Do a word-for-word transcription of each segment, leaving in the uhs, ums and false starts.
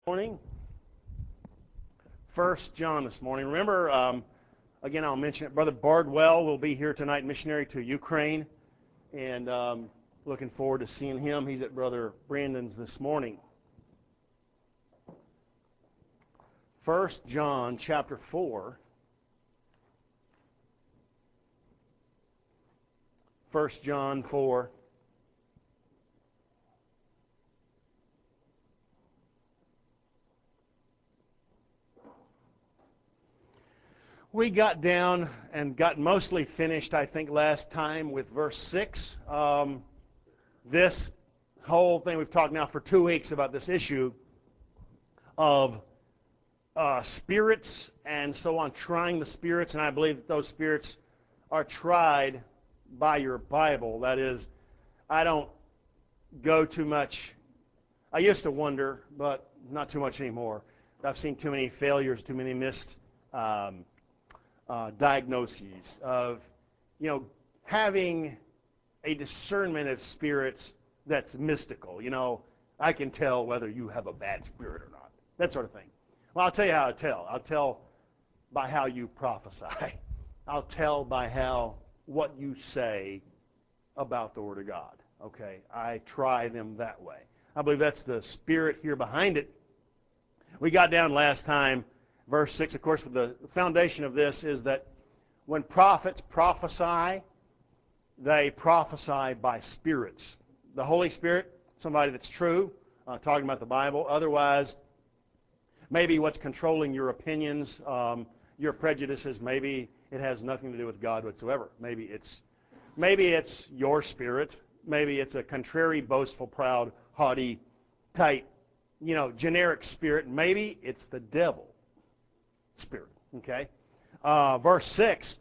Morning. First John this morning. Remember, um, again, I'll mention it. Brother Bardwell will be here tonight, missionary to Ukraine, and um, looking forward to seeing him. He's at Brother Brandon's this morning. First John chapter four. First John four. We got down and got mostly finished, I think, last time with verse six. Um, this whole thing, we've talked now for two weeks about this issue of uh, spirits and so on, trying the spirits, and I believe that those spirits are tried by your Bible. That is, I don't go too much. I used to wonder, but not too much anymore. I've seen too many failures, too many missed um, Uh, diagnoses of, you know, having a discernment of spirits that's mystical. You know, I can tell whether you have a bad spirit or not. That sort of thing. Well, I'll tell you how I tell. I'll tell by how you prophesy. I'll tell by how, what you say about the Word of God. Okay? I try them that way. I believe that's the spirit here behind it. We got down last time, verse six, of course, the foundation of this is that when prophets prophesy, they prophesy by spirits. The Holy Spirit, somebody that's true, uh, talking about the Bible. Otherwise, maybe what's controlling your opinions, um, your prejudices, maybe it has nothing to do with God whatsoever. Maybe it's, maybe it's your spirit. Maybe it's a contrary, boastful, proud, haughty type, you know, generic spirit. Maybe it's the devil spirit. Okay? Uh, verse six.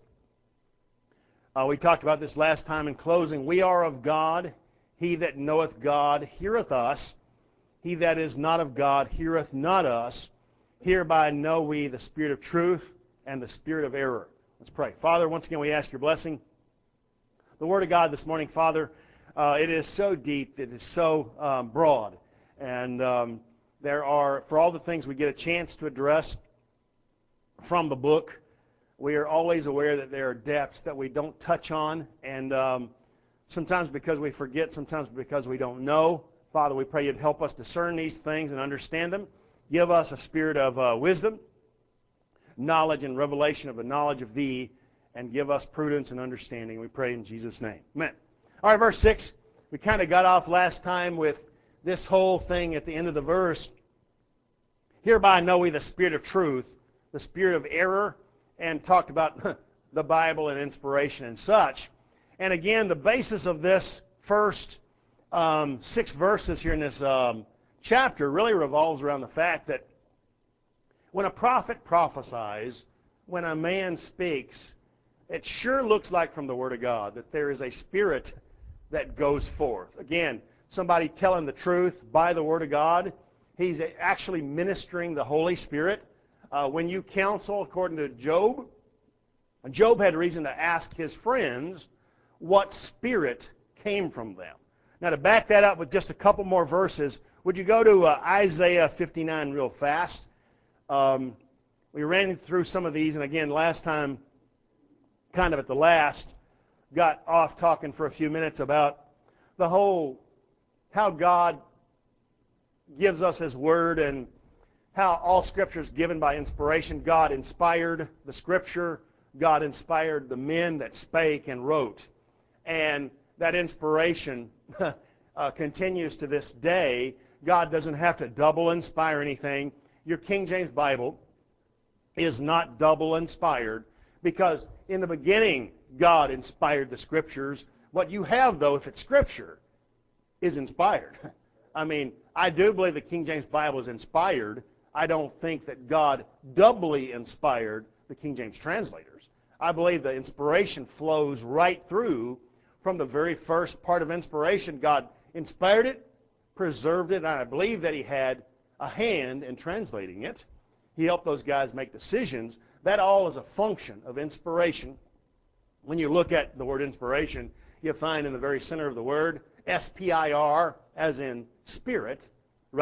Uh, we talked about this last time in closing. We are of God. He that knoweth God heareth us. He that is not of God heareth not us. Hereby know we the spirit of truth and the spirit of error. Let's pray. Father, once again we ask your blessing. The Word of God this morning, Father, uh, it is so deep. It is so um, broad. And um, there are, for all the things we get a chance to address from the book, we are always aware that there are depths that we don't touch on, and um, sometimes because we forget, sometimes because we don't know. Father, we pray you'd help us discern these things and understand them. Give us a spirit of uh, wisdom, knowledge and revelation of the knowledge of Thee, and give us prudence and understanding. We pray in Jesus' name. Amen. All right, verse six. We kind of got off last time with this whole thing at the end of the verse. Hereby know we the spirit of truth, the spirit of error, and talked about the Bible and inspiration and such. And again, the basis of this first um, six verses here in this um, chapter really revolves around the fact that when a prophet prophesies, when a man speaks, it sure looks like from the Word of God that there is a spirit that goes forth. Again, somebody telling the truth by the Word of God, he's actually ministering the Holy Spirit. Uh, when you counsel, according to Job, Job had reason to ask his friends what spirit came from them. Now, to back that up with just a couple more verses, would you go to uh, Isaiah fifty-nine real fast? Um, we ran through some of these, and again, last time, kind of at the last, got off talking for a few minutes about the whole, how God gives us His Word and how all Scripture is given by inspiration. God inspired the Scripture. God inspired the men that spake and wrote. And that inspiration uh, continues to this day. God doesn't have to double inspire anything. Your King James Bible is not double inspired because in the beginning God inspired the Scriptures. What you have, though, if it's Scripture, is inspired. I mean, I do believe the King James Bible is inspired. I don't think that God doubly inspired the King James translators. I believe the inspiration flows right through from the very first part of inspiration. God inspired it, preserved it, and I believe that He had a hand in translating it. He helped those guys make decisions. That all is a function of inspiration. When you look at the word inspiration, you find in the very center of the word, S P I R, as in spirit, right?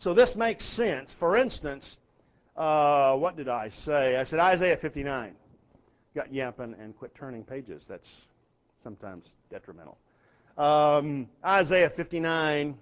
So this makes sense. For instance, uh, what did I say? I said Isaiah fifty-nine. Got yapping and quit turning pages. That's sometimes detrimental. Um, Isaiah fifty-nine.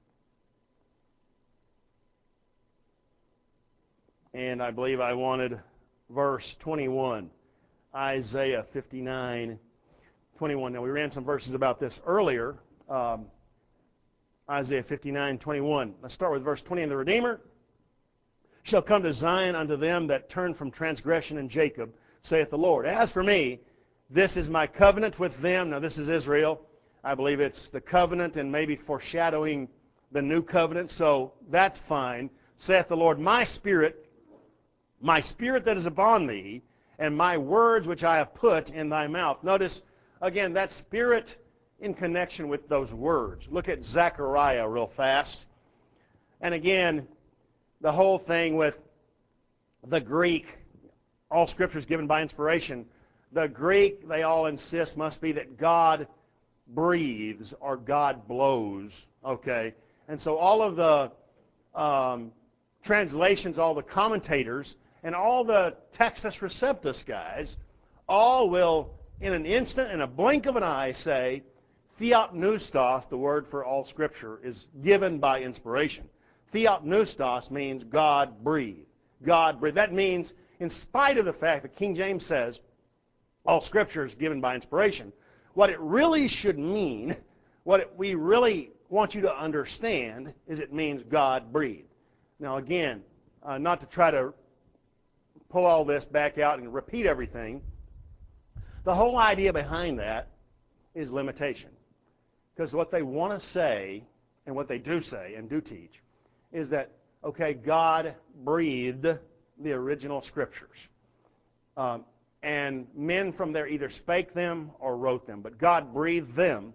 And I believe I wanted verse twenty-one. Isaiah fifty-nine, twenty-one. Now, we ran some verses about this earlier. Um, Isaiah fifty-nine, twenty-one. Let's start with verse twenty. And the Redeemer shall come to Zion unto them that turn from transgression in Jacob, saith the Lord. As for me, this is my covenant with them. Now, this is Israel. I believe it's the covenant and maybe foreshadowing the new covenant, so that's fine. Saith the Lord, my spirit, my spirit that is upon thee, and my words which I have put in thy mouth. Notice, again, that spirit in connection with those words. Look at Zechariah real fast. And again, the whole thing with the Greek, all Scripture is given by inspiration. The Greek, they all insist, must be that God breathes or God blows. Okay? And so all of the um, translations, all the commentators, and all the Textus Receptus guys, all will, in an instant, in a blink of an eye, say, Theopneustos, the word for all Scripture, is given by inspiration. Theopneustos means God breathed. God breathed. That means, in spite of the fact that King James says all Scripture is given by inspiration, what it really should mean, what it, we really want you to understand, is it means God breathed. Now again, uh, not to try to pull all this back out and repeat everything, the whole idea behind that is limitation. Because what they want to say, and what they do say and do teach, is that, okay, God breathed the original Scriptures. Um, and men from there either spake them or wrote them. But God breathed them.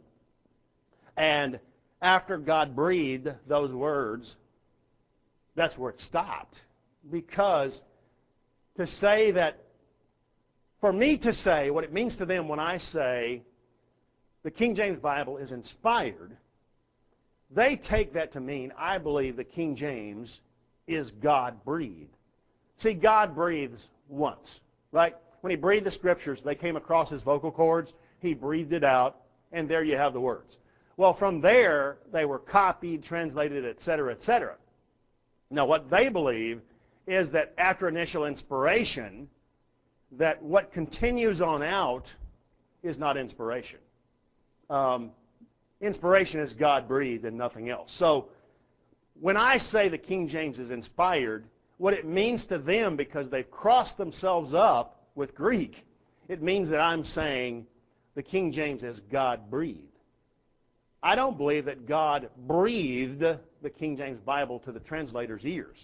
And after God breathed those words, that's where it stopped. Because to say that, for me to say what it means to them when I say the King James Bible is inspired, they take that to mean, I believe the King James is God-breathed. See, God breathes once, right? When He breathed the Scriptures, they came across His vocal cords, He breathed it out, and there you have the words. Well, from there, they were copied, translated, et cetera, et cetera. Now, what they believe is that after initial inspiration, that what continues on out is not inspiration. Um, inspiration is God-breathed and nothing else. So when I say the King James is inspired, what it means to them, because they've crossed themselves up with Greek, it means that I'm saying the King James is God-breathed. I don't believe that God breathed the King James Bible to the translator's ears.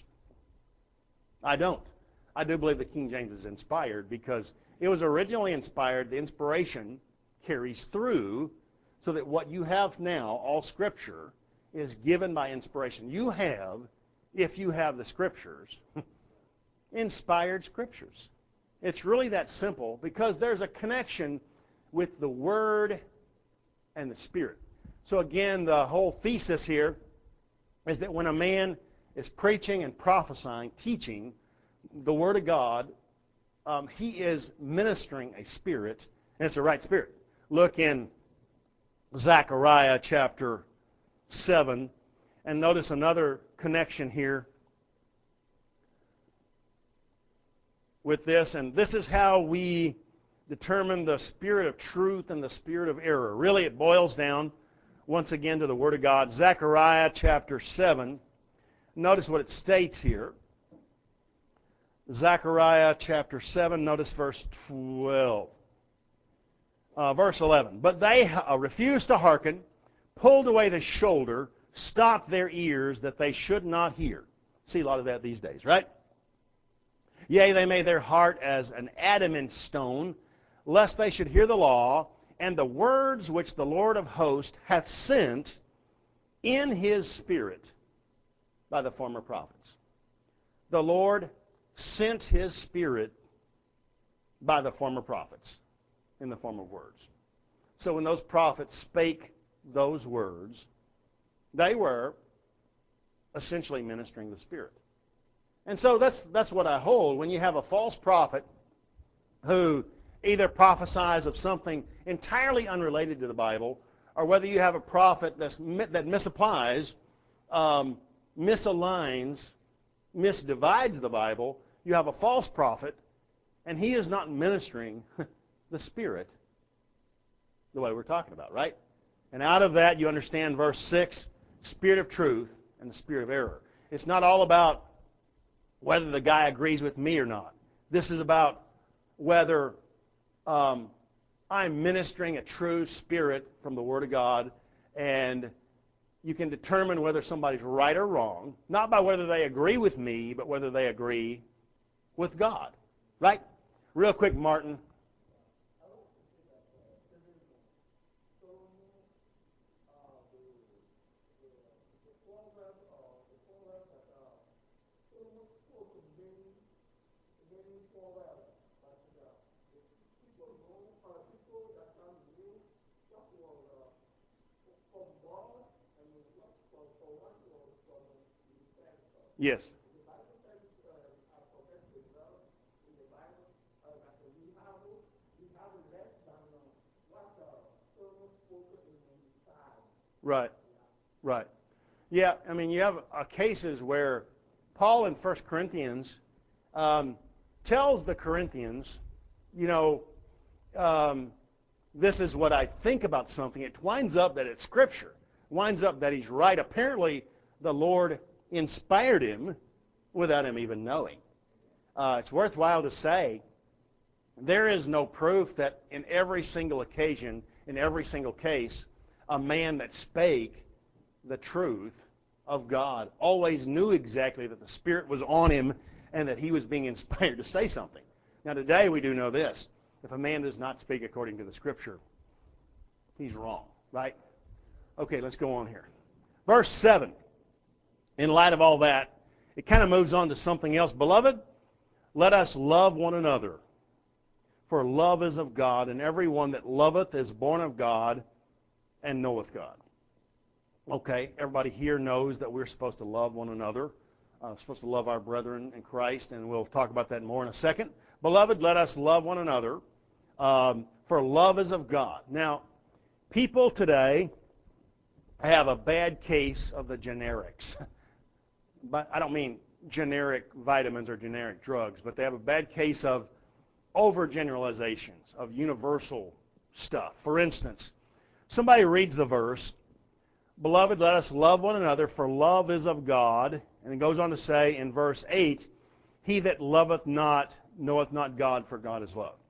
I don't. I do believe the King James is inspired because it was originally inspired. The inspiration carries through so that what you have now, all Scripture, is given by inspiration. You have, if you have the Scriptures, inspired Scriptures. It's really that simple because there's a connection with the Word and the Spirit. So again, the whole thesis here is that when a man is preaching and prophesying, teaching the Word of God, um, he is ministering a spirit, and it's the right spirit. Look in Zechariah chapter seven, and notice another connection here with this, and this is how we determine the spirit of truth and the spirit of error. Really, it boils down once again to the Word of God. Zechariah chapter seven. Notice what it states here. Zechariah chapter seven, notice verse twelve. Uh, verse eleven. But they uh, refused to hearken, pulled away the shoulder, stopped their ears that they should not hear. See a lot of that these days, right? Yea, they made their heart as an adamant stone, lest they should hear the law, and the words which the Lord of hosts hath sent in His Spirit by the former prophets. The Lord sent His Spirit by the former prophets in the form of words. So when those prophets spake those words, they were essentially ministering the Spirit. And so that's that's what I hold. When you have a false prophet who either prophesies of something entirely unrelated to the Bible, or whether you have a prophet that's, that misapplies, um, misaligns, misdivides the Bible, you have a false prophet, and he is not ministering the Spirit the way we're talking about, right? And out of that, you understand verse six, Spirit of truth and the spirit of error. It's not all about whether the guy agrees with me or not. This is about whether um, I'm ministering a true spirit from the Word of God, and you can determine whether somebody's right or wrong, not by whether they agree with me, but whether they agree with God. Right? Real quick, Martin. Yes. Right. Right. Yeah, I mean, you have uh, cases where Paul in First Corinthians um, tells the Corinthians, you know, um, this is what I think about something. It winds up that it's Scripture. Winds up that he's right. Apparently, the Lord inspired him without him even knowing. Uh, it's worthwhile to say there is no proof that in every single occasion, in every single case, a man that spake the truth of God always knew exactly that the Spirit was on him and that he was being inspired to say something. Now today we do know this. If a man does not speak according to the Scripture, he's wrong, right? Okay, let's go on here. Verse seven. In light of all that, it kind of moves on to something else. Beloved, let us love one another, for love is of God, and every one that loveth is born of God and knoweth God. Okay, everybody here knows that we're supposed to love one another, uh, supposed to love our brethren in Christ, and we'll talk about that more in a second. Beloved, let us love one another, um, for love is of God. Now, people today have a bad case of the generics. But I don't mean generic vitamins or generic drugs, but they have a bad case of overgeneralizations, of universal stuff. For instance, somebody reads the verse, Beloved, let us love one another, for love is of God. And it goes on to say in verse eight, He that loveth not knoweth not God, for God is love.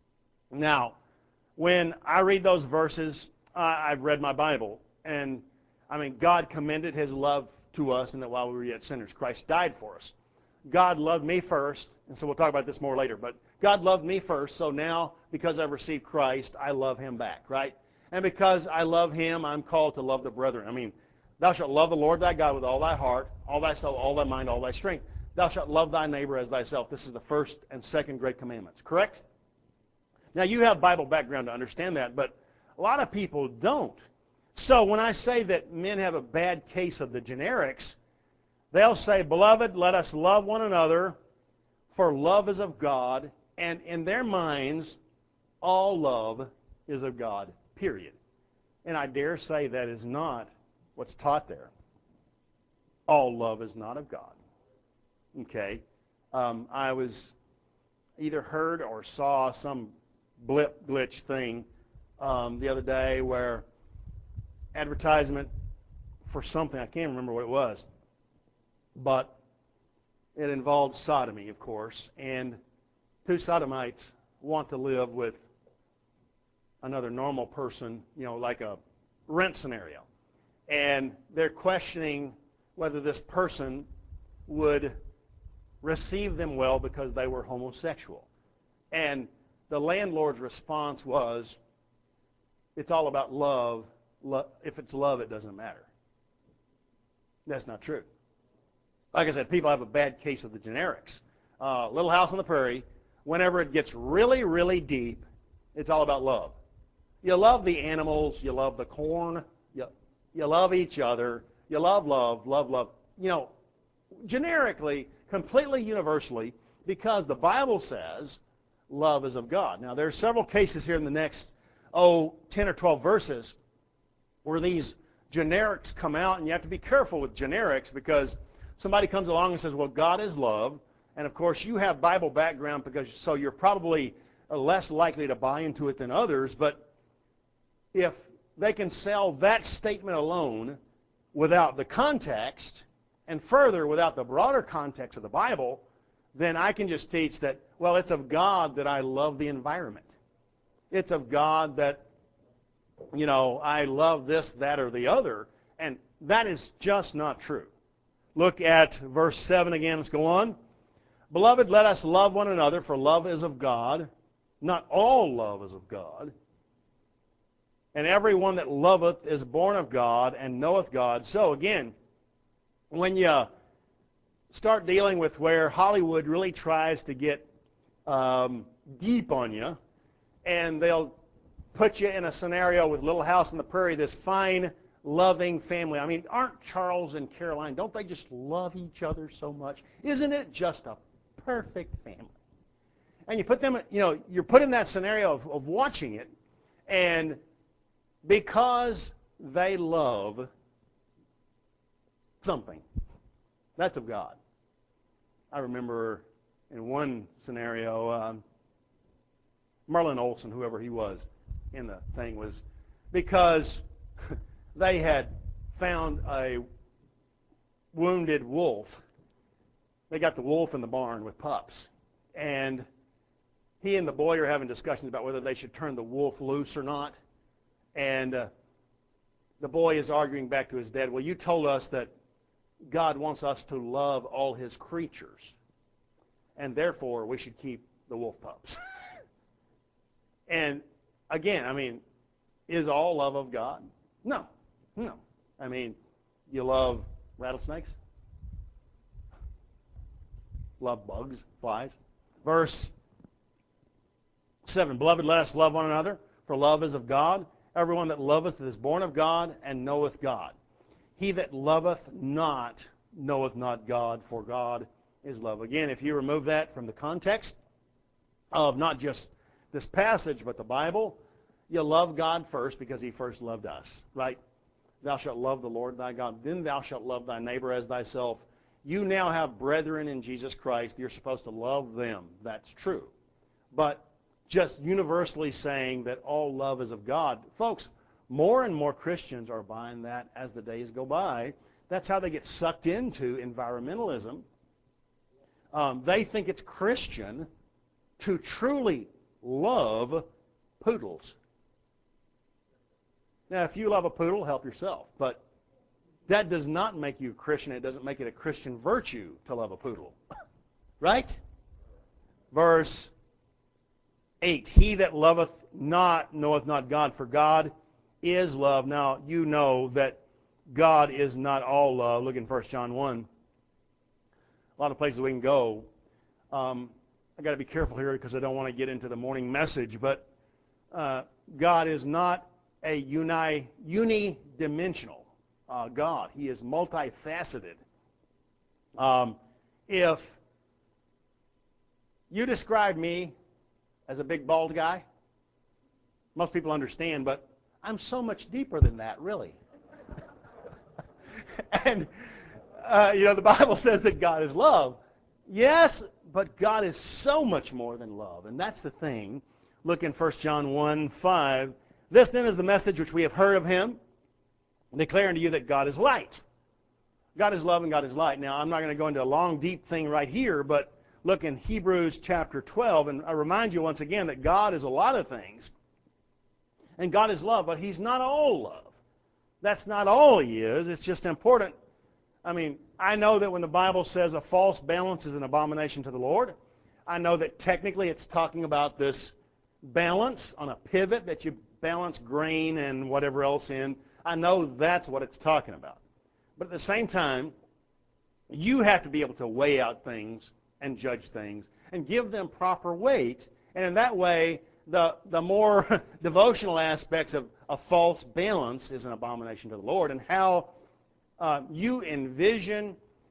Now, when I read those verses, I, I've read my Bible, and I mean, God commended His love to us, and that while we were yet sinners, Christ died for us. God loved me first, and so we'll talk about this more later, but God loved me first, so now, because I've received Christ, I love Him back, right? And because I love Him, I'm called to love the brethren. I mean, thou shalt love the Lord thy God with all thy heart, all thy soul, all thy mind, all thy strength. Thou shalt love thy neighbor as thyself. This is the first and second great commandments, correct? Now, you have Bible background to understand that, but a lot of people don't. So when I say that men have a bad case of the generics, they'll say, Beloved, let us love one another, for love is of God, and in their minds, all love is of God, period. And I dare say that is not what's taught there. All love is not of God. Okay? Um, I was either heard or saw some blip glitch thing um, the other day where advertisement for something, I can't remember what it was, but it involved sodomy, of course, and two sodomites want to live with another normal person, you know, like a rent scenario. And they're questioning whether this person would receive them well because they were homosexual. And the landlord's response was, it's all about love. Lo- if it's love, it doesn't matter. That's not true. Like I said, people have a bad case of the generics. Uh, Little House on the Prairie, whenever it gets really, really deep, it's all about love. You love the animals, you love the corn, you, you love each other, you love love, love, love. you know, generically, completely universally, because the Bible says love is of God. Now, there are several cases here in the next, oh, ten or twelve verses where these generics come out, and you have to be careful with generics because somebody comes along and says, well, God is love, and of course you have Bible background, because so you're probably less likely to buy into it than others, but if they can sell that statement alone without the context, and further without the broader context of the Bible, then I can just teach that, well, it's of God that I love the environment. It's of God that, you know, I love this, that, or the other, and that is just not true. Look at verse seven again. Let's go on. Beloved, let us love one another, for love is of God. Not all love is of God. And every one that loveth is born of God and knoweth God. So again, when you start dealing with where Hollywood really tries to get um, deep on you, and they'll put you in a scenario with Little House on the Prairie, this fine, loving family. I mean, aren't Charles and Caroline, don't they just love each other so much? Isn't it just a perfect family? And you put them, you know, you're put in that scenario of, of watching it, and because they love something, that's of God. I remember in one scenario, um, Merlin Olsen, whoever he was in the thing, was because they had found a wounded wolf. They got the wolf in the barn with pups, and he and the boy are having discussions about whether they should turn the wolf loose or not. And uh, the boy is arguing back to his dad, well, you told us that God wants us to love all his creatures, and therefore we should keep the wolf pups. And again, I mean, is all love of God? No, no. I mean, you love rattlesnakes? Love bugs, flies? Verse seven, Beloved, let us love one another, for love is of God. Everyone that loveth is born of God and knoweth God. He that loveth not knoweth not God, for God is love. Again, if you remove that from the context of not just this passage, but the Bible, you love God first because he first loved us, right? Thou shalt love the Lord thy God. Then thou shalt love thy neighbor as thyself. You now have brethren in Jesus Christ. You're supposed to love them. That's true. But just universally saying that all love is of God, folks, more and more Christians are buying that as the days go by. That's how they get sucked into environmentalism. Um, they think it's Christian to truly love poodles. Now, if you love a poodle, help yourself. But that does not make you a Christian. It doesn't make it a Christian virtue to love a poodle. Right? Verse eight, He that loveth not knoweth not God, for God is love. Now, you know that God is not all love. Look in First John one. A lot of places we can go. Um, I've got to be careful here because I don't want to get into the morning message, but uh, God is not a uni, unidimensional uh, God. He is multifaceted. Um, if you describe me as a big bald guy, most people understand, but I'm so much deeper than that, really. And, uh, you know, the Bible says that God is love. Yes, but God is so much more than love, and that's the thing. Look in First John one five. This then is the message which we have heard of him, declaring to you that God is light. God is love and God is light. Now, I'm not going to go into a long, deep thing right here, but look in Hebrews chapter twelve, and I remind you once again that God is a lot of things, and God is love, but he's not all love. That's not all he is. It's just important. I mean, I know that when the Bible says a false balance is an abomination to the Lord, I know that technically it's talking about this balance on a pivot that you balance grain and whatever else in. I know that's what it's talking about. But at the same time, you have to be able to weigh out things and judge things and give them proper weight. And in that way, the, the more devotional aspects of a false balance is an abomination to the Lord. And how uh, you envision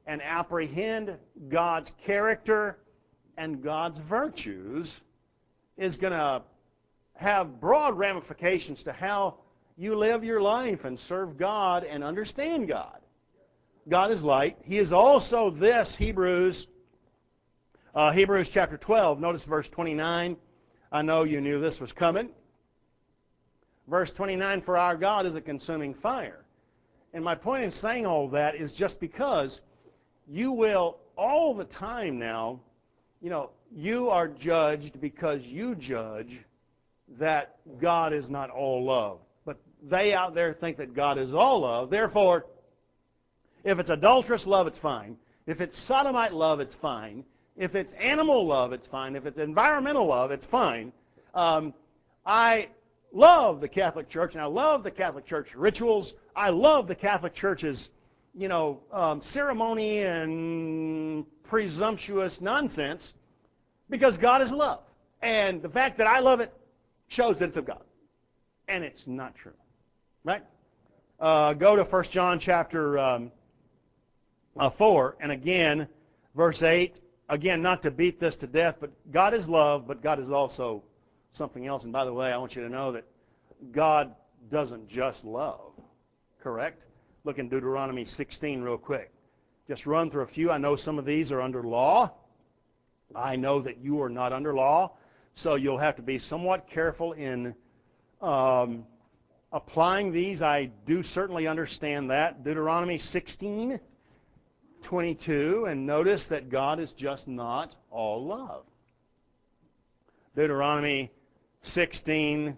and apprehend God's character and God's virtues is going to have broad ramifications to how you live your life and serve God and understand God. God is light. He is also this, Hebrews, uh, Hebrews chapter twelve. Notice verse twenty-nine. I know you knew this was coming. Verse twenty-nine, for our God is a consuming fire. And my point in saying all that is just because you will all the time now, you know, you are judged because you judge that God is not all love. But they out there think that God is all love. Therefore, if it's adulterous love, it's fine. If it's sodomite love, it's fine. If it's animal love, it's fine. If it's environmental love, it's fine. Um, I love the Catholic Church, and I love the Catholic Church rituals. I love the Catholic Church's, you know, um, ceremony and presumptuous nonsense because God is love. And the fact that I love it shows that it's of God. And it's not true. Right? Uh, go to First John chapter um, uh, four, and again, verse eight. Again, not to beat this to death, but God is love, but God is also something else. And by the way, I want you to know that God doesn't just love. Correct? Look in Deuteronomy sixteen real quick. Just run through a few. I know some of these are under law. I know that you are not under law, so you'll have to be somewhat careful in um, applying these. I do certainly understand that. Deuteronomy sixteen, twenty-two, and notice that God is just not all love. Deuteronomy sixteen,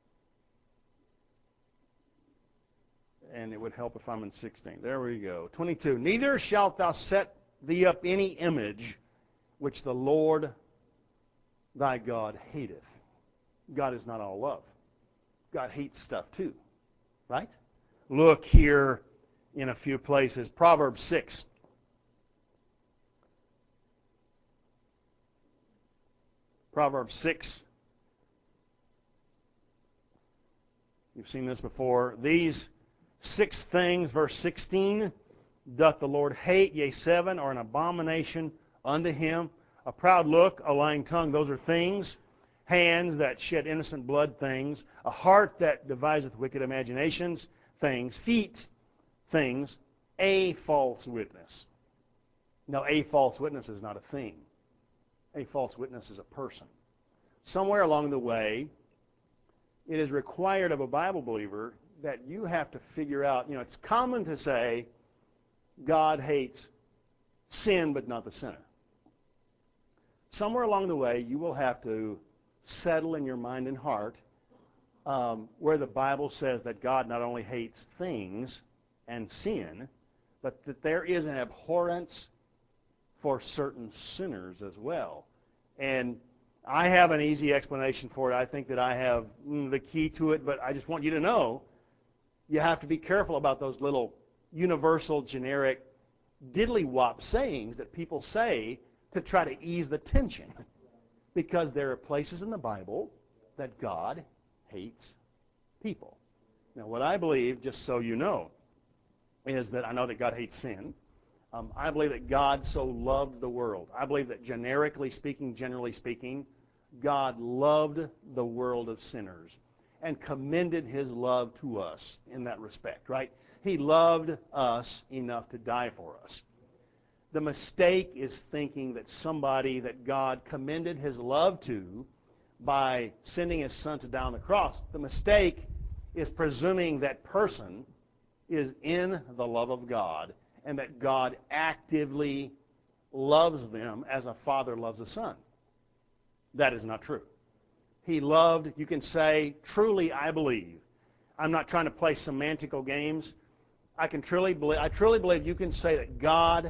and it would help if I'm in sixteen. There we go. twenty-two. Neither shalt thou set thee up any image which the Lord thy God hateth. God is not all love. God hates stuff too. Right? Look here in a few places. Proverbs six. Proverbs six. You've seen this before. These six things, verse sixteen, doth the Lord hate, yea, seven are an abomination unto him. A proud look, a lying tongue, those are things. Hands that shed innocent blood, things. A heart that deviseth wicked imaginations, things. Feet, things. A false witness. Now, a false witness is not a thing. A false witness is a person. Somewhere along the way, it is required of a Bible believer that you have to figure out, you know, it's common to say God hates sin but not the sinner. Somewhere along the way, you will have to settle in your mind and heart um, where the Bible says that God not only hates things and sin, but that there is an abhorrence for certain sinners as well. And I have an easy explanation for it. I think that I have mm, the key to it, but I just want you to know you have to be careful about those little universal, generic, diddly-wop sayings that people say to try to ease the tension. Because there are places in the Bible that God hates people. Now, what I believe, just so you know, is that I know that God hates sin. Um, I believe that God so loved the world. I believe that generically speaking, generally speaking, God loved the world of sinners and commended his love to us in that respect, right? He loved us enough to die for us. The mistake is thinking that somebody that God commended his love to by sending his son to die on the cross. The mistake is presuming that person is in the love of God and that God actively loves them as a father loves a son. That is not true. He loved, you can say, truly I believe. I'm not trying to play semantical games. I can truly believe, I truly believe you can say that God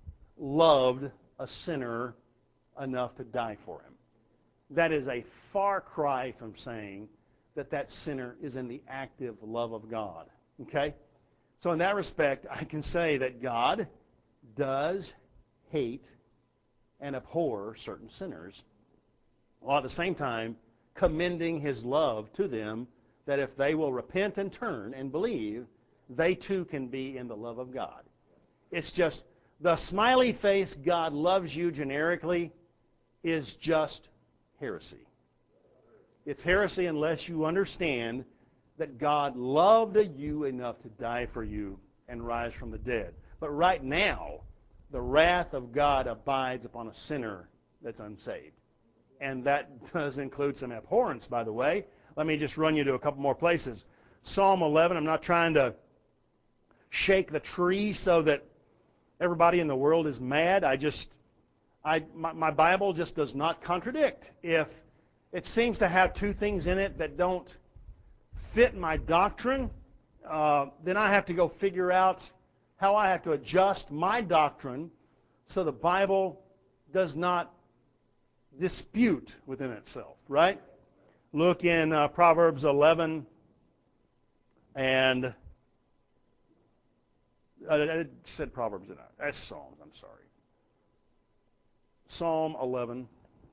loved a sinner enough to die for him. That is a far cry from saying that that sinner is in the active love of God. Okay? So in that respect, I can say that God does hate and abhor certain sinners, while at the same time commending his love to them that if they will repent and turn and believe, they too can be in the love of God. It's just The smiley face God loves you generically is just heresy. It's heresy unless you understand that God loved you enough to die for you and rise from the dead. But right now, the wrath of God abides upon a sinner that's unsaved. And that does include some abhorrence, by the way. Let me just run you to a couple more places. Psalm eleven, I'm not trying to shake the tree so that everybody in the world is mad. I just, I, my, my Bible just does not contradict. If it seems to have two things in it that don't fit my doctrine, uh, then I have to go figure out how I have to adjust my doctrine so the Bible does not dispute within itself, right? Look in uh, Proverbs eleven and uh, I said Proverbs, didn't I? That's Psalms, I'm sorry. Psalm eleven.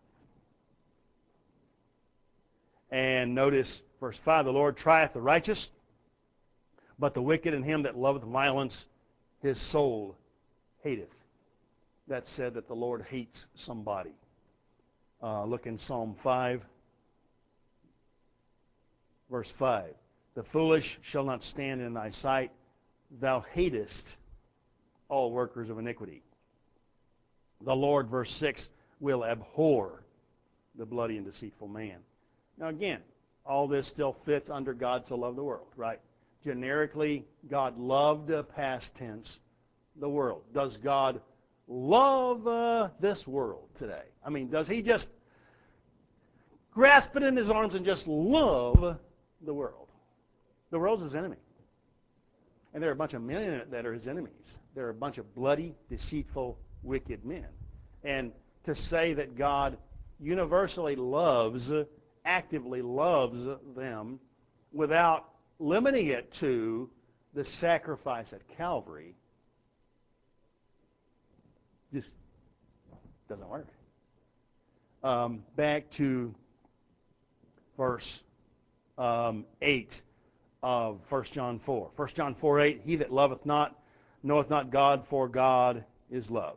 And notice verse five, the Lord trieth the righteous, but the wicked and him that loveth violence, his soul hateth. That said that the Lord hates somebody. Uh, look in Psalm five, verse five. The foolish shall not stand in thy sight. Thou hatest all workers of iniquity. The Lord, verse six, will abhor the bloody and deceitful man. Now again, all this still fits under God so loved the world, right? Generically, God loved, uh, past tense, the world. Does God love uh, this world today? I mean, does he just grasp it in his arms and just love the world? The world's his enemy. And there are a bunch of men in it that are his enemies. There are a bunch of bloody, deceitful, wicked men. And to say that God universally loves, actively loves them without limiting it to the sacrifice at Calvary just doesn't work. Um, back to verse um, eight of First John four. First John four eight, he that loveth not knoweth not God, for God is love.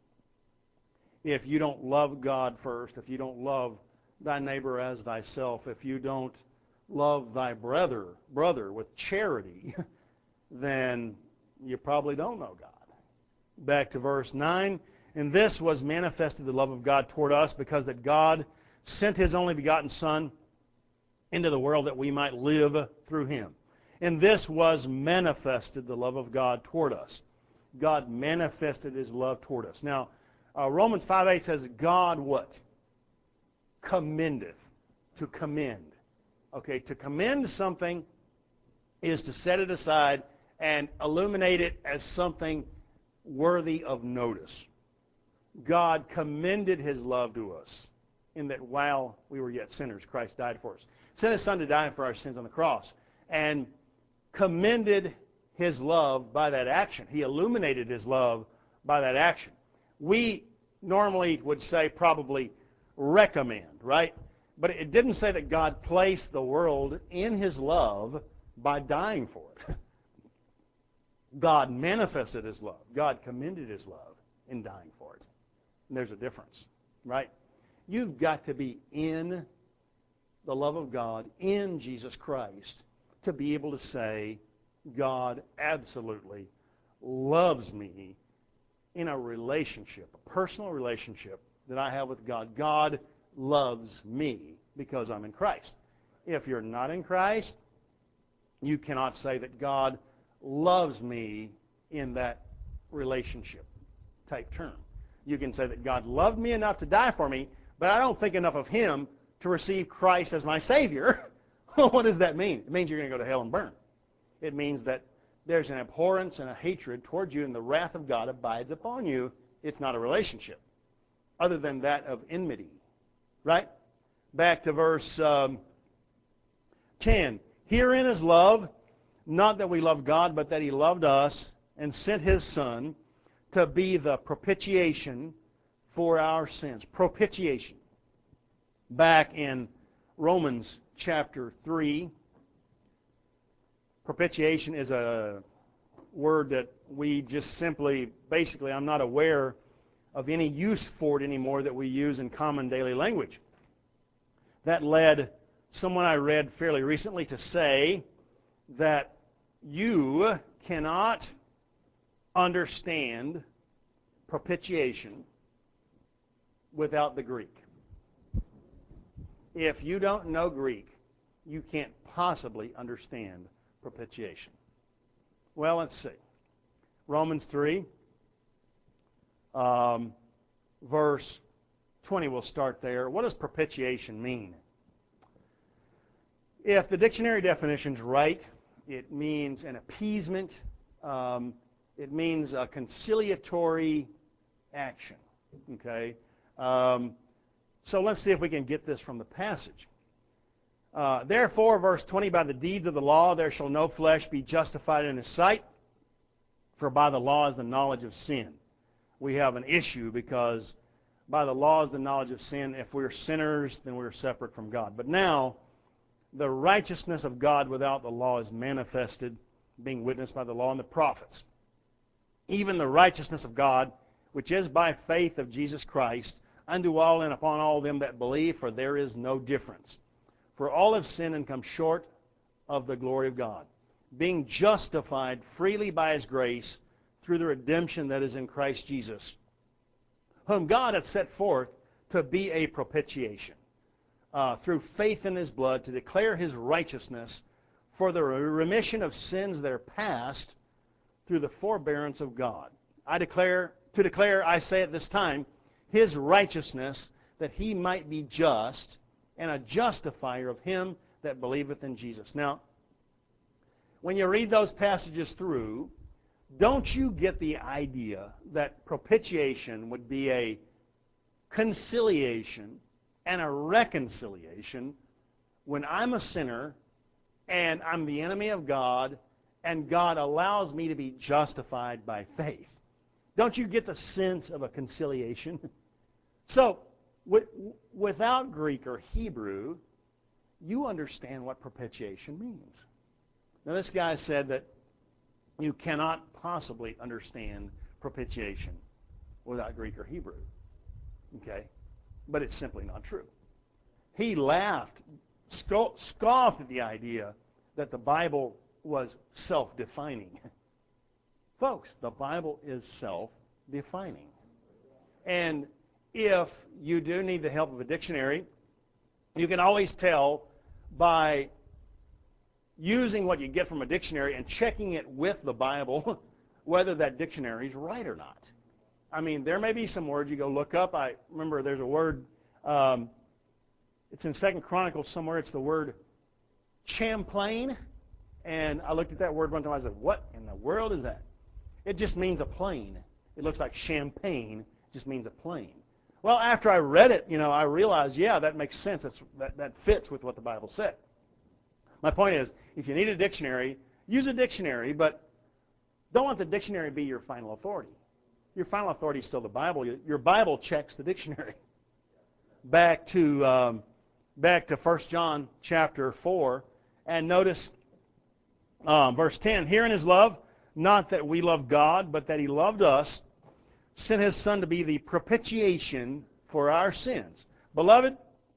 If you don't love God first, if you don't love thy neighbor as thyself, if you don't love thy brother, brother with charity, then you probably don't know God. Back to verse nine, and this was manifested the love of God toward us, because that God sent his only begotten Son into the world that we might live through him. And this was manifested the love of God toward us. God manifested his love toward us. Now, uh, Romans five eight says, God what? Commendeth. To commend. Okay, to commend something is to set it aside and illuminate it as something worthy of notice. God commended his love to us in that while we were yet sinners, Christ died for us. Sent his Son to die for our sins on the cross, and commended his love by that action. He illuminated his love by that action. We normally would say probably recommend, right? But it didn't say that God placed the world in his love by dying for it. God manifested his love. God commended his love in dying for it. And there's a difference, right? You've got to be in the love of God, in Jesus Christ, to be able to say, God absolutely loves me in a relationship, a personal relationship that I have with God. God loves me because I'm in Christ. If you're not in Christ, you cannot say that God loves me in that relationship type term. You can say that God loved me enough to die for me, but I don't think enough of him to receive Christ as my Savior. What does that mean? It means you're going to go to hell and burn. It means that there's an abhorrence and a hatred towards you, and the wrath of God abides upon you. It's not a relationship other than that of enmity. Right? Back to verse um, ten. Herein is love, not that we love God, but that he loved us and sent his Son to be the propitiation for our sins. Propitiation. Back in Romans chapter three, propitiation is a word that we just simply, basically, I'm not aware of any use for it anymore that we use in common daily language. That led someone I read fairly recently to say that you cannot understand propitiation without the Greek. If you don't know Greek, you can't possibly understand propitiation. Well, let's see. Romans three, um, verse twenty, we'll start there. What does propitiation mean? If the dictionary definition's right, it means an appeasement. Um, it means a conciliatory action. Okay? Um, so let's see if we can get this from the passage. Uh, Therefore, verse twenty, by the deeds of the law there shall no flesh be justified in his sight, for by the law is the knowledge of sin. We have an issue because by the law is the knowledge of sin. If we're sinners, then we're separate from God. But now, the righteousness of God without the law is manifested, being witnessed by the law and the prophets. Even the righteousness of God, which is by faith of Jesus Christ, unto all and upon all them that believe, for there is no difference. For all have sinned and come short of the glory of God, being justified freely by His grace through the redemption that is in Christ Jesus, whom God hath set forth to be a propitiation, uh, through faith in His blood, to declare His righteousness for the remission of sins that are past through the forbearance of God. I declare, to declare, I say at this time, His righteousness, that He might be just, and a justifier of him that believeth in Jesus. Now, when you read those passages through, don't you get the idea that propitiation would be a conciliation and a reconciliation when I'm a sinner and I'm the enemy of God and God allows me to be justified by faith? Don't you get the sense of a conciliation? So, without Greek or Hebrew, you understand what propitiation means. Now, this guy said that you cannot possibly understand propitiation without Greek or Hebrew. Okay? But it's simply not true. He laughed, scoffed at the idea that the Bible was self-defining. Folks, the Bible is self-defining. And if you do need the help of a dictionary, you can always tell by using what you get from a dictionary and checking it with the Bible whether that dictionary is right or not. I mean, there may be some words you go look up. I remember there's a word, um, it's in Second Chronicles somewhere, it's the word Champlain. And I looked at that word one time, I said, what in the world is that? It just means a plane. It looks like champagne, it just means a plane. Well, after I read it, you know, I realized, yeah, that makes sense. That's, that, that fits with what the Bible said. My point is, if you need a dictionary, use a dictionary, but don't let the dictionary be your final authority. Your final authority is still the Bible. Your Bible checks the dictionary. Back to um, back to First John chapter four, and notice um, verse ten. Herein is love, not that we love God, but that He loved us, sent His Son to be the propitiation for our sins. Beloved,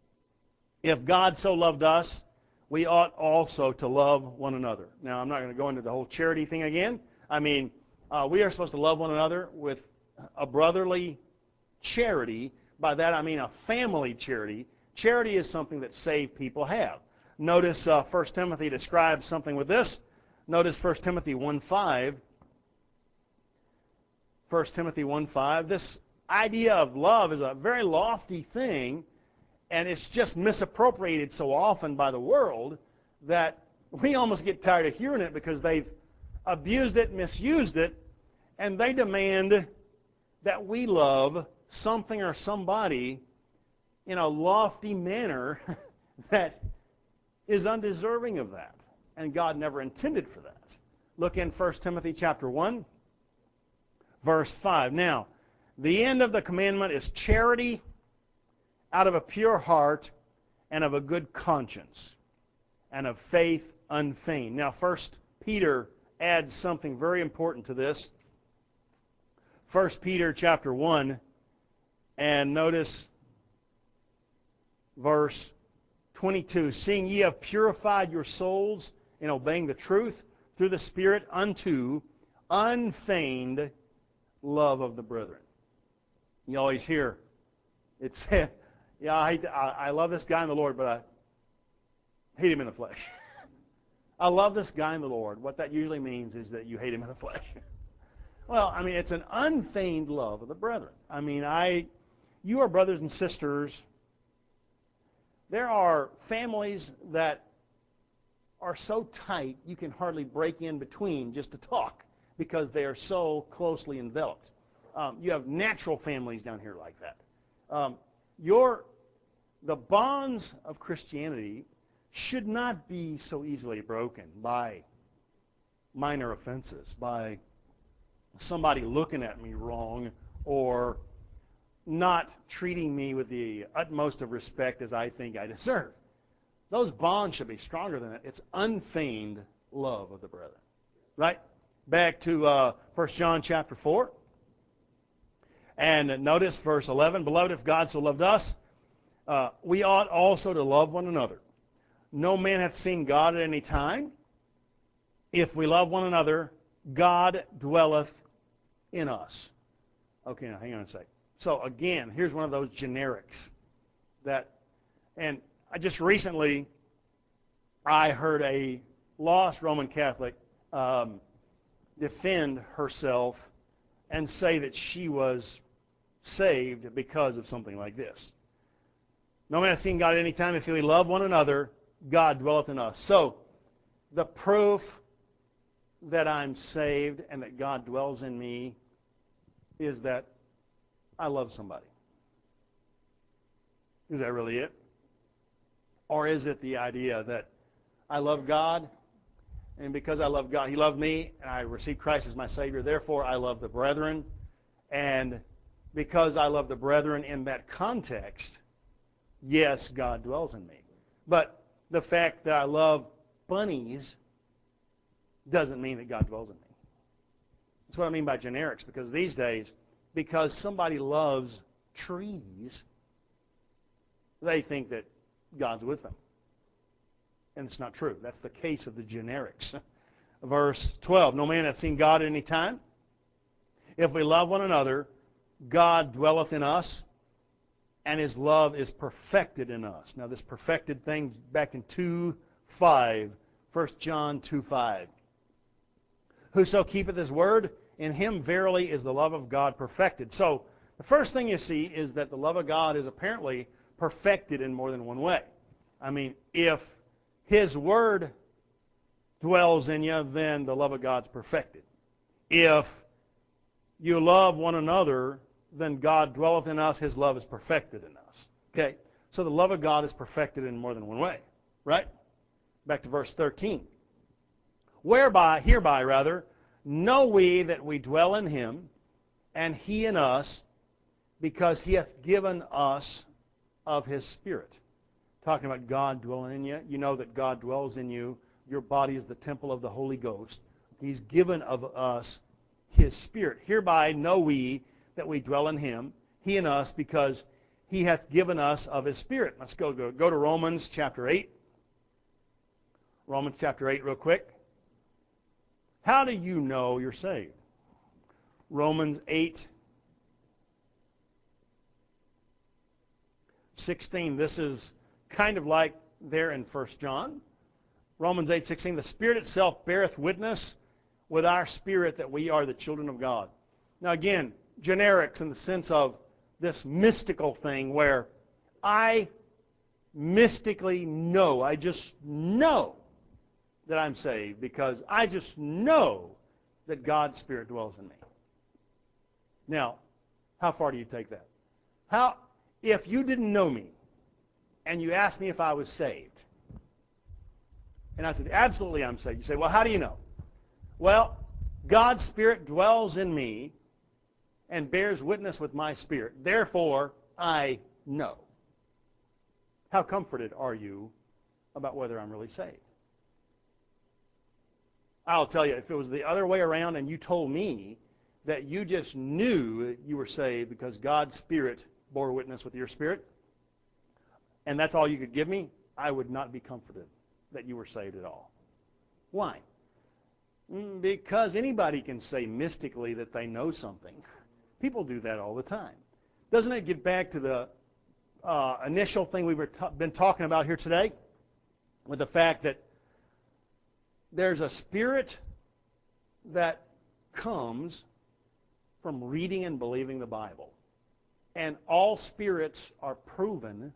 if God so loved us, we ought also to love one another. Now, I'm not going to go into the whole charity thing again. I mean, uh, we are supposed to love one another with a brotherly charity. By that, I mean a family charity. Charity is something that saved people have. Notice uh, First Timothy describes something with this. Notice First Timothy one five. First Timothy one five. This idea of love is a very lofty thing, and it's just misappropriated so often by the world that we almost get tired of hearing it because they've abused it, misused it, and they demand that we love something or somebody in a lofty manner that is undeserving of that. And God never intended for that. Look in First Timothy chapter one, verse five. Now, the end of the commandment is charity out of a pure heart and of a good conscience and of faith unfeigned. Now, First Peter adds something very important to this. First Peter chapter one, and notice verse twenty-two. Seeing ye have purified your souls in obeying the truth through the Spirit unto unfeigned love of the brethren. You always hear it said, yeah, I, hate to, I, I love this guy in the Lord, but I hate him in the flesh. I love this guy in the Lord. What that usually means is that you hate him in the flesh. Well, I mean, it's an unfeigned love of the brethren. I mean, I, you are brothers and sisters. There are families that are so tight you can hardly break in between just to talk because they are so closely enveloped. Um, you have natural families down here like that. Um, your, the bonds of Christianity should not be so easily broken by minor offenses, by somebody looking at me wrong or not treating me with the utmost of respect as I think I deserve. Those bonds should be stronger than that. It's unfeigned love of the brethren. Right? Back to uh, First John chapter four. And notice verse eleven. Beloved, if God so loved us, uh, we ought also to love one another. No man hath seen God at any time. If we love one another, God dwelleth in us. Okay, now hang on a sec. So again, here's one of those generics that, and I just recently, I heard a lost Roman Catholic um, defend herself and say that she was saved because of something like this. No man hath seen God at any time. If we love one another, God dwelleth in us. So, the proof that I'm saved and that God dwells in me is that I love somebody. Is that really it? Or is it the idea that I love God, and because I love God, He loved me, and I received Christ as my Savior, therefore I love the brethren, and because I love the brethren in that context, yes, God dwells in me. But the fact that I love bunnies doesn't mean that God dwells in me. That's what I mean by generics, because these days, because somebody loves trees, they think that God's with them. And it's not true. That's the case of the generics. Verse twelve, no man hath seen God at any time. If we love one another, God dwelleth in us, and His love is perfected in us. Now this perfected thing back in two five, First John two five. Whoso keepeth His word, in him verily is the love of God perfected. So the first thing you see is that the love of God is apparently perfected in more than one way. I mean, if His word dwells in you, then the love of God's perfected. If you love one another, then God dwelleth in us, His love is perfected in us. Okay? So the love of God is perfected in more than one way. Right? Back to verse thirteen. Whereby, hereby rather, know we that we dwell in Him, and He in us, because He hath given us of His Spirit. Talking about God dwelling in you. You know that God dwells in you. Your body is the temple of the Holy Ghost. He's given of us His Spirit. Hereby know we that we dwell in Him, He in us, because He hath given us of His Spirit. Let's go, go, go to Romans chapter eight. Romans chapter eight real quick. How do you know you're saved? Romans eight sixteen. This is kind of like there in First John. Romans eight sixteen. The Spirit itself beareth witness with our spirit that we are the children of God. Now again, generics in the sense of this mystical thing where I mystically know, I just know that I'm saved because I just know that God's Spirit dwells in me. Now, how far do you take that? How, if you didn't know me and you asked me if I was saved, and I said, absolutely I'm saved. You say, well, how do you know? Well, God's Spirit dwells in me and bears witness with my spirit. Therefore, I know. How comforted are you about whether I'm really saved? I'll tell you, if it was the other way around and you told me that you just knew that you were saved because God's Spirit bore witness with your spirit, and that's all you could give me, I would not be comforted that you were saved at all. Why? Because anybody can say mystically that they know something. People do that all the time. Doesn't it get back to the uh, initial thing we've been talking about here today, with the fact that there's a spirit that comes from reading and believing the Bible. And all spirits are proven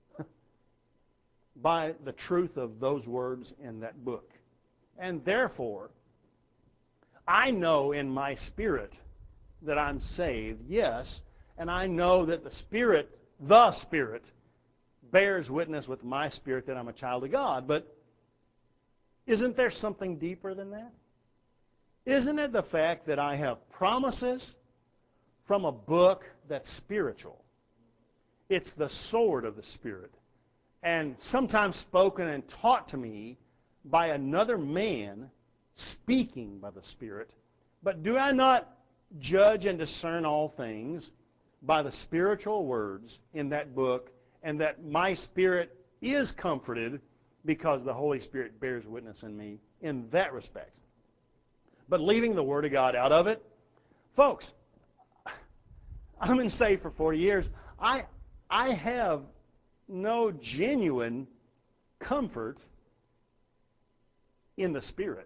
by the truth of those words in that book. And therefore, I know in my spirit that I'm saved, yes, and I know that the Spirit, the Spirit, bears witness with my spirit that I'm a child of God. But isn't there something deeper than that? Isn't it the fact that I have promises from a book that's spiritual? It's the sword of the Spirit, and sometimes spoken and taught to me by another man speaking by the Spirit. But do I not judge and discern all things by the spiritual words in that book, and that my spirit is comforted because the Holy Spirit bears witness in me in that respect? But leaving the Word of God out of it, folks, I've been saved for forty years. I, I have no genuine comfort in the Spirit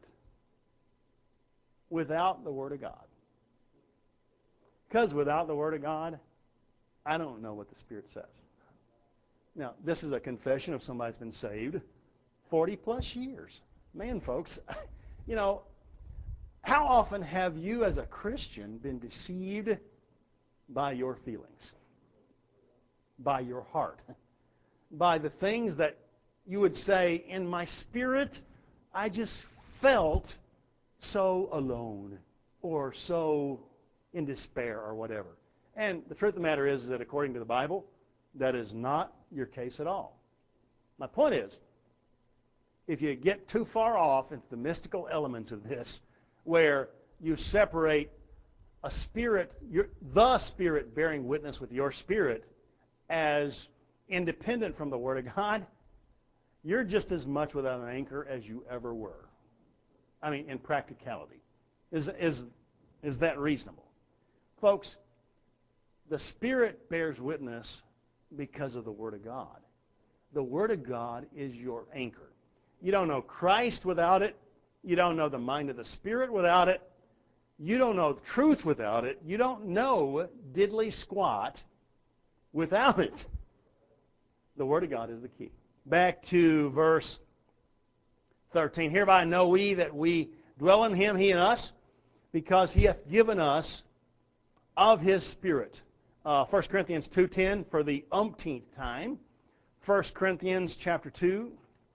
without the Word of God. Because without the Word of God, I don't know what the Spirit says. Now, this is a confession of somebody that's been saved forty plus years. Man, folks, you know, how often have you as a Christian been deceived by your feelings, by your heart, by the things that you would say, in my spirit, I just felt so alone or so in despair or whatever. And the truth of the matter is that according to the Bible, that is not your case at all. My point is, if you get too far off into the mystical elements of this, where you separate a spirit, your, the Spirit bearing witness with your spirit as independent from the Word of God, you're just as much without an anchor as you ever were. I mean, in practicality. Is, is, is that reasonable? Folks, the Spirit bears witness because of the Word of God. The Word of God is your anchor. You don't know Christ without it. You don't know the mind of the Spirit without it. You don't know the truth without it. You don't know diddly squat without it. The Word of God is the key. Back to verse thirteen. Hereby know we that we dwell in Him, He in us, because He hath given us of His Spirit. Uh, First Corinthians two ten for the umpteenth time. First Corinthians chapter two.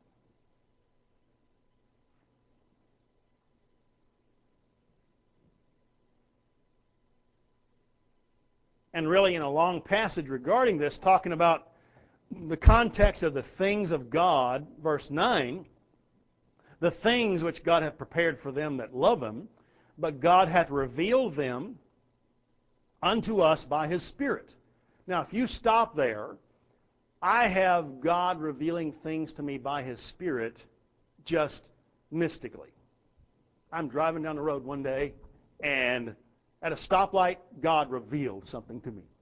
And really in a long passage regarding this, talking about the context of the things of God, verse nine, the things which God hath prepared for them that love Him, but God hath revealed them unto us by His Spirit. Now, if you stop there, I have God revealing things to me by His Spirit just mystically. I'm driving down the road one day, and at a stoplight, God revealed something to me.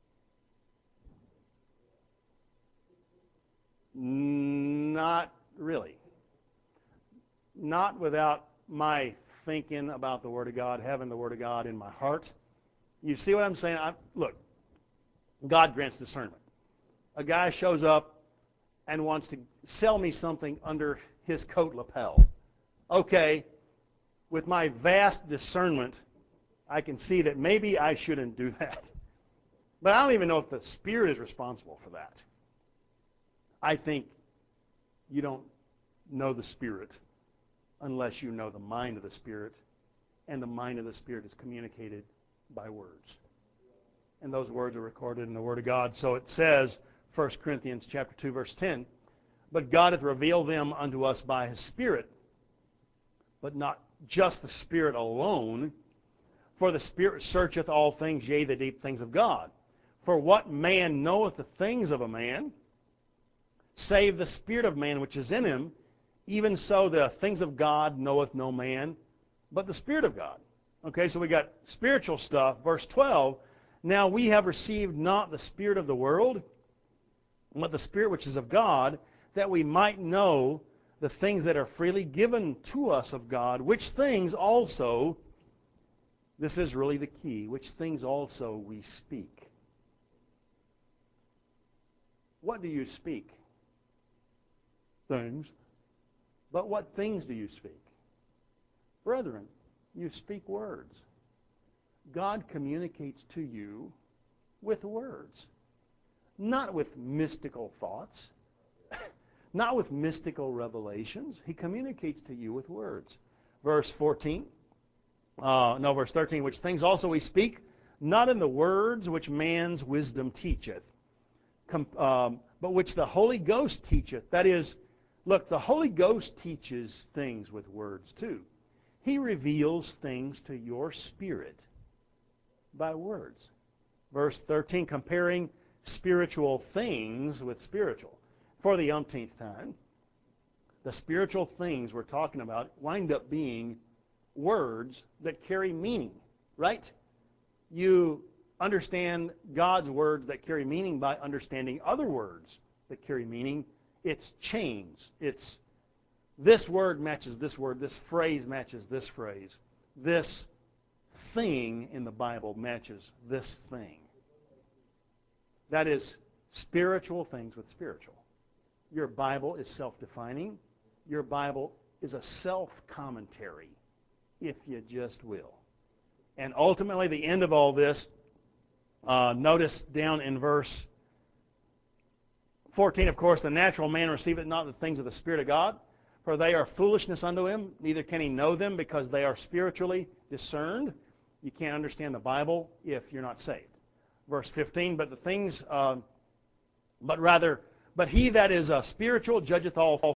Not really. Not without my thinking about the Word of God, having the Word of God in my heart. You see what I'm saying? I, look, God grants discernment. A guy shows up and wants to sell me something under his coat lapel. Okay, with my vast discernment, I can see that maybe I shouldn't do that. But I don't even know if the Spirit is responsible for that. I think you don't know the Spirit unless you know the mind of the Spirit, and the mind of the Spirit is communicated by words. And those words are recorded in the Word of God. So it says, First Corinthians chapter two, verse ten, but God hath revealed them unto us by His Spirit, but not just the Spirit alone, For the Spirit searcheth all things, yea, the deep things of God. For what man knoweth the things of a man, save the Spirit of man which is in him? Even so the things of God knoweth no man, but the Spirit of God. Okay, so we got spiritual stuff. Verse twelve, now we have received not the spirit of the world, but the Spirit which is of God, that we might know the things that are freely given to us of God, which things also, this is really the key, which things also we speak. What do you speak? Things. But what things do you speak? Brethren, you speak words. God communicates to you with words. Not with mystical thoughts. Not with mystical revelations. He communicates to you with words. Verse fourteen. Uh, no, verse thirteen. Which things also we speak, not in the words which man's wisdom teacheth, com- um, but which the Holy Ghost teacheth. That is, look, the Holy Ghost teaches things with words too. He reveals things to your spirit by words. Verse thirteen, comparing spiritual things with spiritual. For the umpteenth time, the spiritual things we're talking about wind up being words that carry meaning, right? You understand God's words that carry meaning by understanding other words that carry meaning. It's chains. It's this word matches this word. This phrase matches this phrase. This thing in the Bible matches this thing. That is spiritual things with spiritual. Your Bible is self-defining. Your Bible is a self-commentary, if you just will. And ultimately, the end of all this, uh, notice down in verse fourteen, of course, the natural man receiveth not the things of the Spirit of God, for they are foolishness unto him, neither can he know them, because they are spiritually discerned. You can't understand the Bible if you're not saved. Verse fifteen, but the things, uh, but rather, but he that is uh, spiritual judgeth all